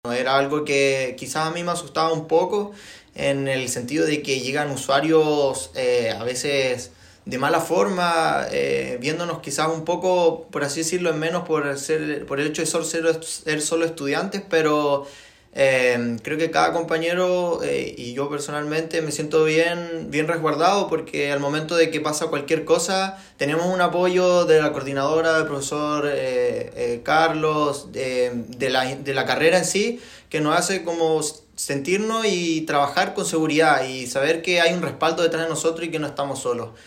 Era algo que quizás a mí me asustaba un poco en el sentido de que llegan usuarios a veces de mala forma, viéndonos quizás un poco, por así decirlo, en menos por el hecho de ser solo estudiantes, pero creo que cada compañero y yo personalmente me siento bien resguardado porque al momento de que pasa cualquier cosa tenemos un apoyo de la coordinadora, del profesor Carlos, de la carrera en sí, que nos hace como sentirnos y trabajar con seguridad y saber que hay un respaldo detrás de nosotros y que no estamos solos.